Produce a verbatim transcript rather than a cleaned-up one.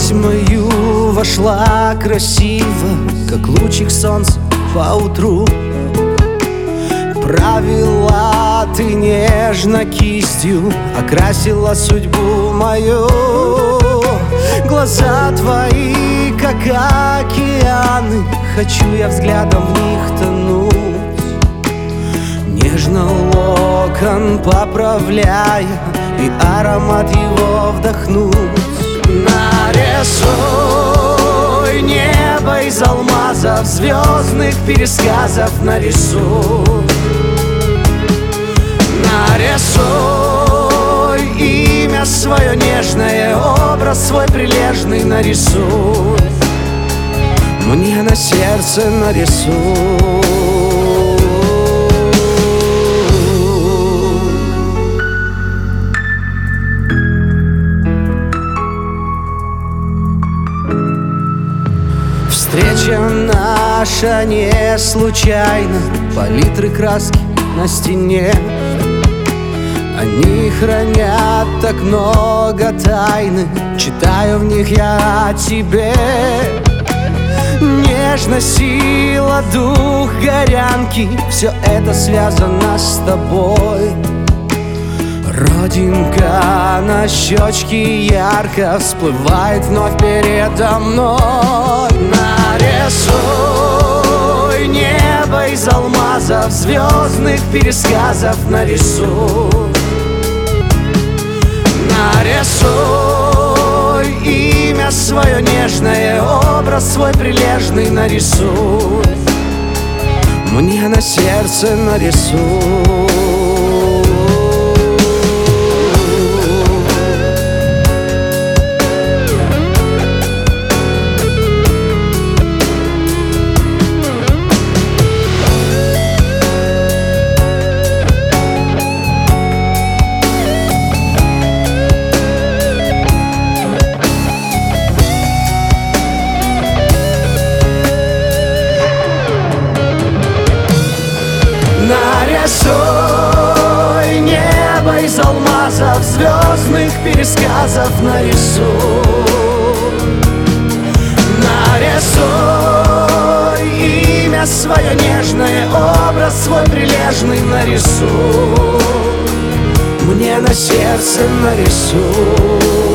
жизнь мою вошла красиво, как лучик солнца поутру. Провела ты нежно кистью, окрасила судьбу мою. Глаза твои, как океаны, хочу я взглядом в них тонуть. Нежно локон поправляя и аромат его вдохнуть. Нарисуй небо из алмазов, звездных пересказов нарисуй. Нарисуй имя свое нежное, образ свой прилежный нарисуй. Мне на сердце нарисуй. Встреча наша не случайна, палитры краски на стене. Они хранят так много тайны, читаю в них я о тебе. Нежность, сила, дух горянки, все это связано с тобой. Родинка на щечке ярко всплывает вновь передо мной. Нарисуй небо из алмазов, звездных пересказов нарисуй. Нарисуй имя свое нежное, образ свой прилежный нарисуй. Мне на сердце нарисуй. Нарисуй небо из алмазов, звездных пересказов нарисуй. Нарисуй имя свое нежное, образ свой прилежный нарисуй. Мне на сердце нарисуй.